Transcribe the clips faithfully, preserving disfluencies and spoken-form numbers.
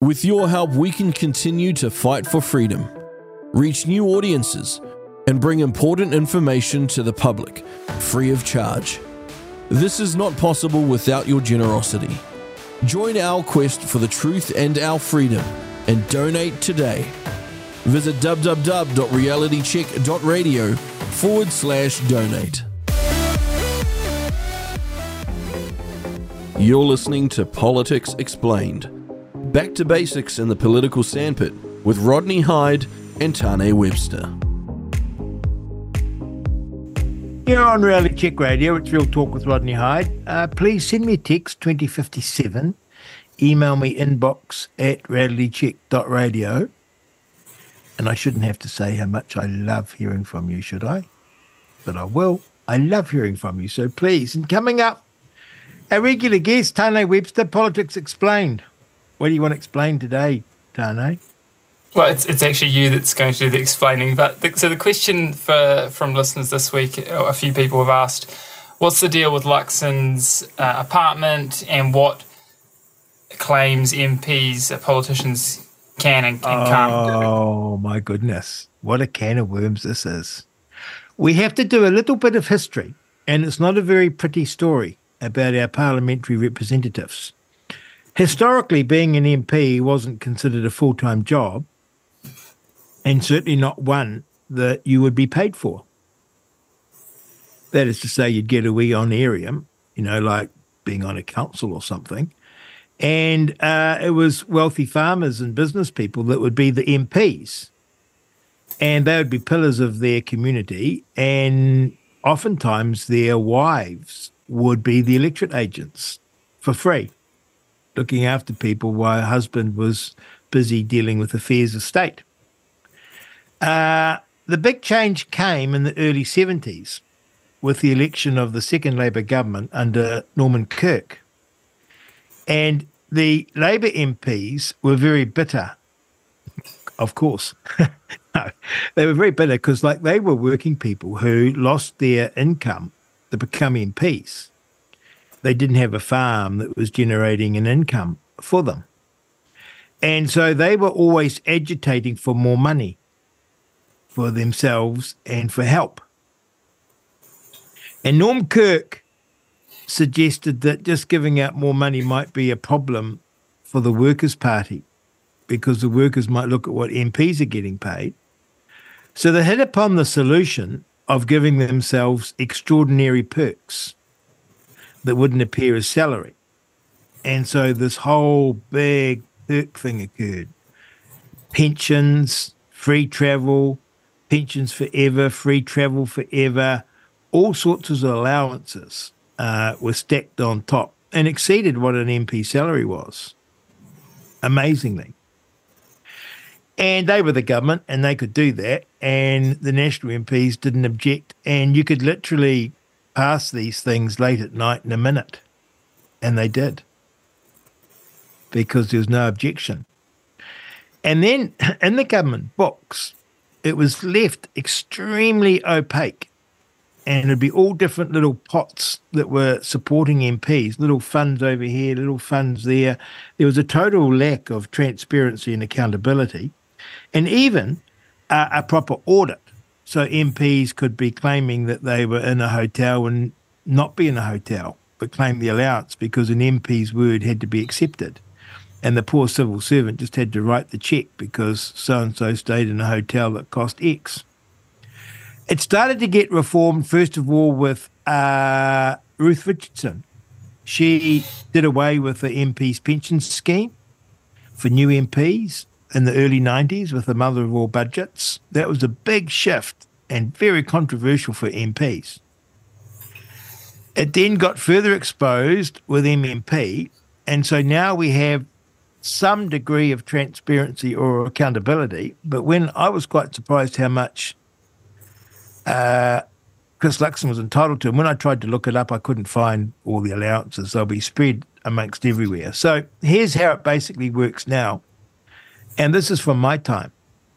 With your help, we can continue to fight for freedom, reach new audiences, and bring important information to the public, free of charge. This is not possible without your generosity. Join our quest for the truth and our freedom, and donate today. Visit www.realitycheck.radio forward slash donate. You're listening to Politics Explained. Back to basics in the political sandpit with Rodney Hyde and Tane Webster. Here on Reality Check Radio, it's Real Talk with Rodney Hyde. Uh, please send me a text, twenty fifty-seven. Email me inbox at realitycheck dot radio. And I shouldn't have to say how much I love hearing from you, should I? But I will. I love hearing from you, so please. And coming up, our regular guest, Tane Webster, Politics Explained. What do you want to explain today, Tane? Well, it's it's actually you that's going to do the explaining. But the, so the question for from listeners this week, a few people have asked, what's the deal with Luxon's uh, apartment and what claims M Ps, uh, politicians can and, and can't do? Oh, my goodness. What a can of worms this is. We have to do a little bit of history, and it's not a very pretty story about our parliamentary representatives. Historically, being an M P wasn't considered a full-time job, and certainly not one that you would be paid for. That is to say, you'd get a wee honorarium, you know, like being on a council or something. And uh, it was wealthy farmers and business people that would be the M Ps. And they would be pillars of their community. And oftentimes their wives would be the electorate agents for free, looking after people while her husband was busy dealing with affairs of state. Uh, the big change came in the early seventies with the election of the second Labour government under Norman Kirk. And the Labour M Ps were very bitter, of course. No, they were very bitter because like they were working people who lost their income to become M Ps. They didn't have a farm that was generating an income for them. And so they were always agitating for more money for themselves and for help. And Norm Kirk suggested that just giving out more money might be a problem for the Workers' Party because the workers might look at what M Ps are getting paid. So they hit upon the solution of giving themselves extraordinary perks that wouldn't appear as salary. And so this whole big perk thing occurred. Pensions, free travel, pensions forever, free travel forever, all sorts of allowances uh, were stacked on top and exceeded what an M P salary was, amazingly. And they were the government and they could do that, and the National M Ps didn't object, and you could literally pass these things late at night in a minute, and they did because there was no objection. And then in the government books, it was left extremely opaque, and it'd be all different little pots that were supporting M Ps, little funds over here, little funds there. There was a total lack of transparency and accountability, and even uh, a proper audit. So M Ps could be claiming that they were in a hotel and not be in a hotel, but claim the allowance because an M P's word had to be accepted. And the poor civil servant just had to write the cheque because so-and-so stayed in a hotel that cost X. It started to get reformed, first of all, with uh, Ruth Richardson. She did away with the M P's pension scheme for new M Ps in the early nineties with the mother of all budgets. That was a big shift and very controversial for M Ps. It then got further exposed with M M P, and so now we have some degree of transparency or accountability. But when I was quite surprised how much uh, Chris Luxon was entitled to, and when I tried to look it up, I couldn't find all the allowances. They'll be spread amongst everywhere. So here's how it basically works now, and this is from my time.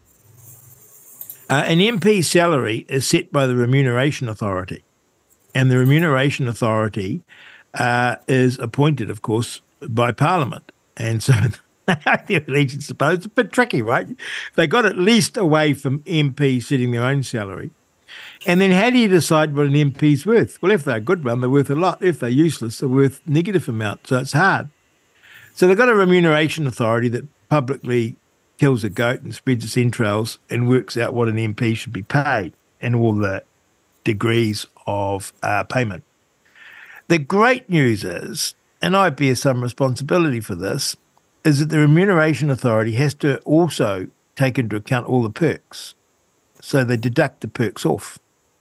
Uh, an M P salary is set by the Remuneration Authority, and the Remuneration Authority uh, is appointed, of course, by Parliament. And so Their allegiance, I suppose. It's a bit tricky, right? They got at least away from M Ps setting their own salary. And then how do you decide what an M P's worth? Well, if they're a good one, they're worth a lot. If they're useless, they're worth negative amount. So it's hard. So they've got a remuneration authority that publicly kills a goat and spreads its entrails and works out what an M P should be paid and all the degrees of uh, payment. The great news is, and I bear some responsibility for this, is that the remuneration authority has to also take into account all the perks. So they deduct the perks off.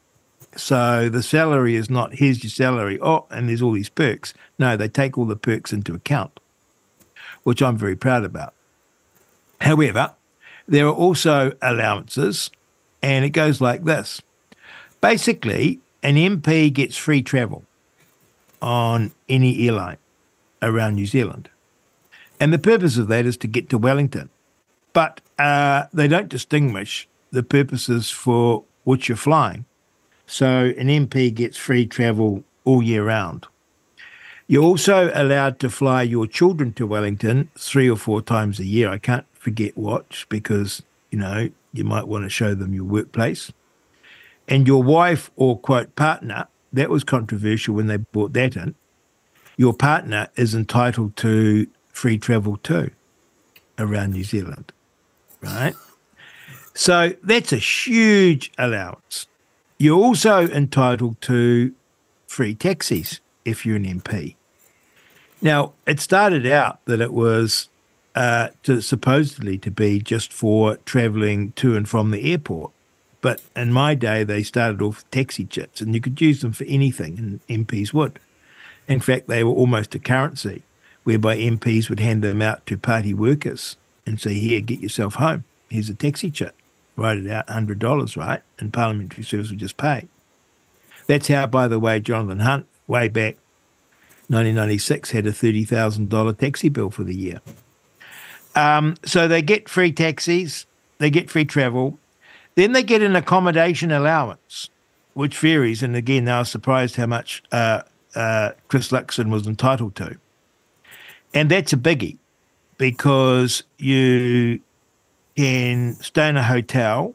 So the salary is not, here's your salary, oh, and there's all these perks. No, they take all the perks into account, which I'm very proud about. However, there are also allowances, and it goes like this. Basically, an M P gets free travel on any airline around New Zealand. And the purpose of that is to get to Wellington. But uh, they don't distinguish the purposes for which you're flying. So an M P gets free travel all year round. You're also allowed to fly your children to Wellington three or four times a year. I can't forget what, because, you know, you might want to show them your workplace. And your wife or, quote, partner, that was controversial when they brought that in, your partner is entitled to free travel too around New Zealand, right? So that's a huge allowance. You're also entitled to free taxis if you're an M P. Now, it started out that it was uh, to, supposedly to be just for travelling to and from the airport. But in my day, they started off with taxi chits, and you could use them for anything, and M Ps would. In fact, they were almost a currency, whereby M Ps would hand them out to party workers and say, here, get yourself home. Here's a taxi chit. Write it out, one hundred dollars, right? And Parliamentary Service would just pay. That's how, by the way, Jonathan Hunt, way back, nineteen ninety-six, had a thirty thousand dollars taxi bill for the year. Um, so they get free taxis, they get free travel. Then they get an accommodation allowance, which varies. And again, I was surprised how much uh, uh, Chris Luxon was entitled to. And that's a biggie, because you can stay in a hotel,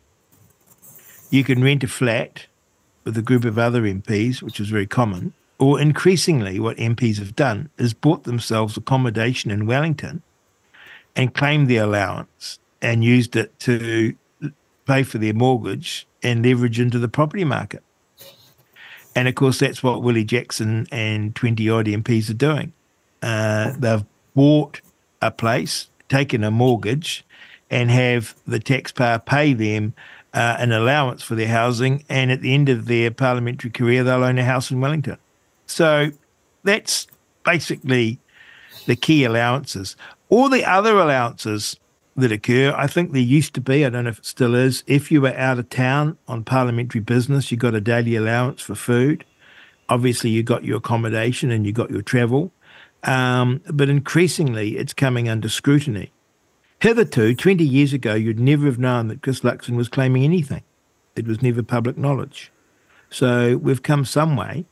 you can rent a flat with a group of other M Ps, which is very common, or increasingly what M Ps have done is bought themselves accommodation in Wellington and claimed the allowance and used it to pay for their mortgage and leverage into the property market. And, of course, that's what Willie Jackson and twenty-odd M Ps are doing. Uh, they've bought a place, taken a mortgage, and have the taxpayer pay them uh, an allowance for their housing, and at the end of their parliamentary career, they'll own a house in Wellington. So that's basically the key allowances. All the other allowances that occur, I think there used to be, I don't know if it still is, if you were out of town on parliamentary business, you got a daily allowance for food. Obviously, you got your accommodation and you got your travel. Um, but increasingly, it's coming under scrutiny. Hitherto, twenty years ago, you'd never have known that Chris Luxon was claiming anything. It was never public knowledge. So we've come some way.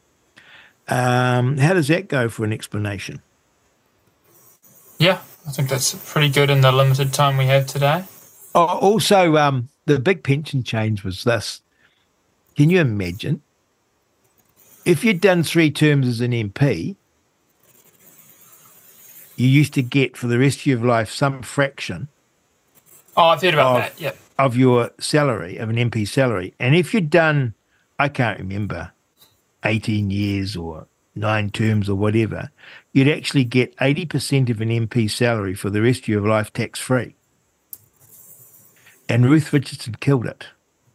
Um, how does that go for an explanation? Yeah, I think that's pretty good in the limited time we have today. Oh, also, um, the big pension change was this. Can you imagine? If you'd done three terms as an M P, you used to get for the rest of your life some fraction Oh, I've heard about of, that, yep. of your salary, of an M P salary. And if you'd done, I can't remember, eighteen years or nine terms or whatever, you'd actually get eighty percent of an M P salary for the rest of your life tax-free. And Ruth Richardson killed it.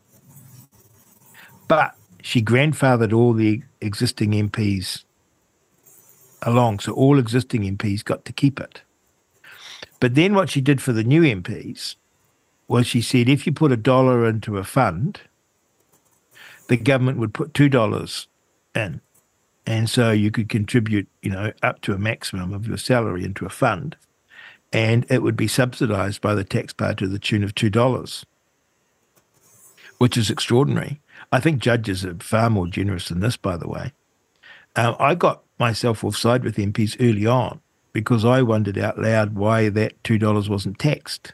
But she grandfathered all the existing M Ps along, so all existing M Ps got to keep it. But then what she did for the new M Ps was she said, if you put a dollar into a fund, the government would put two dollars in. And so you could contribute, you know, up to a maximum of your salary into a fund, and it would be subsidised by the taxpayer to the tune of two dollars, which is extraordinary. I think judges are far more generous than this, by the way. Um, I got myself offside with M Ps early on because I wondered out loud why that two dollars wasn't taxed.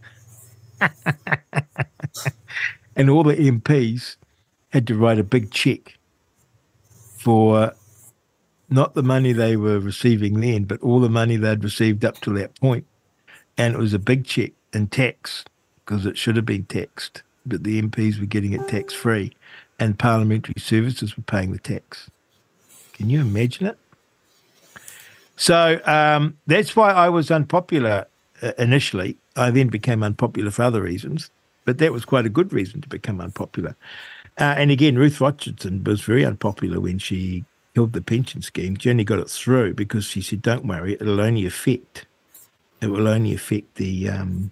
And all the M Ps had to write a big check for not the money they were receiving then, but all the money they'd received up to that point. And it was a big check in tax because it should have been taxed, but the M Ps were getting it tax-free and parliamentary services were paying the tax. Can you imagine it? So um, that's why I was unpopular uh, initially. I then became unpopular for other reasons, but that was quite a good reason to become unpopular. Uh, and again, Ruth Rochardson was very unpopular when she killed the pension scheme. She only got it through because she said, don't worry, it'll only affect, it will only affect the um,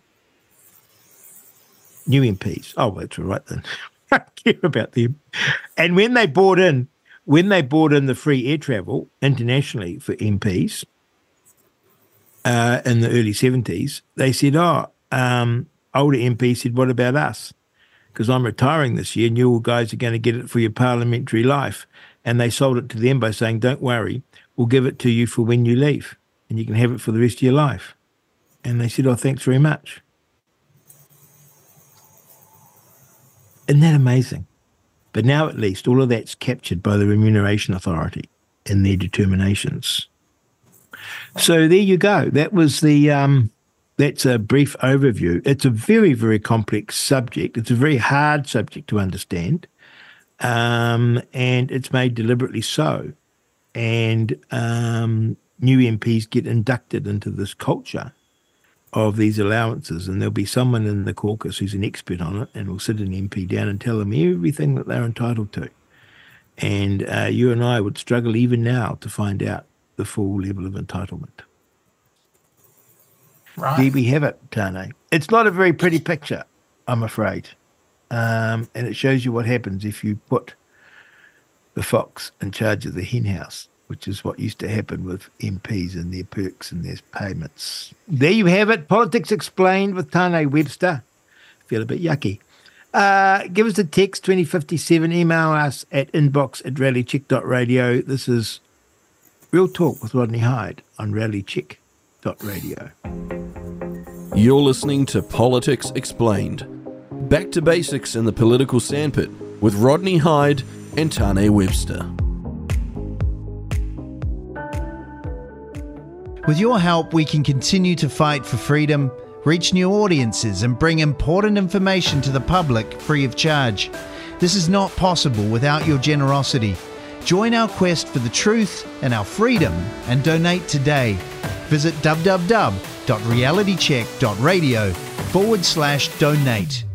new M Ps. Oh, well, that's all right then. I care about them. And when they bought in, when they bought in the free air travel internationally for M Ps uh, in the early seventies, they said, oh, um, older M Ps said, what about us? Because I'm retiring this year and you all guys are going to get it for your parliamentary life. And they sold it to them by saying, don't worry, we'll give it to you for when you leave and you can have it for the rest of your life. And they said, oh, thanks very much. Isn't that amazing? But now at least all of that's captured by the Remuneration Authority in their determinations. So there you go. That was the... Um, That's a brief overview. It's a very, very complex subject. It's a very hard subject to understand, um, and it's made deliberately so. And um, new M Ps get inducted into this culture of these allowances, and there'll be someone in the caucus who's an expert on it and will sit an M P down and tell them everything that they're entitled to. And uh, you and I would struggle even now to find out the full level of entitlement. Right. There we have it, Tane. It's not a very pretty picture, I'm afraid. Um, and it shows you what happens if you put the fox in charge of the hen house, which is what used to happen with M Ps and their perks and their payments. There you have it. Politics Explained with Tane Webster. Feel a bit yucky. Uh, give us a text, twenty fifty-seven. Email us at inbox at rallycheck dot radio. This is Real Talk with Rodney Hyde on rallycheck dot radio. You're listening to Politics Explained. Back to basics in the political sandpit with Rodney Hyde and Tane Webster. With your help, we can continue to fight for freedom, reach new audiences, and bring important information to the public free of charge. This is not possible without your generosity. Join our quest for the truth and our freedom and donate today. Visit www.realitycheck.radio forward slash donate.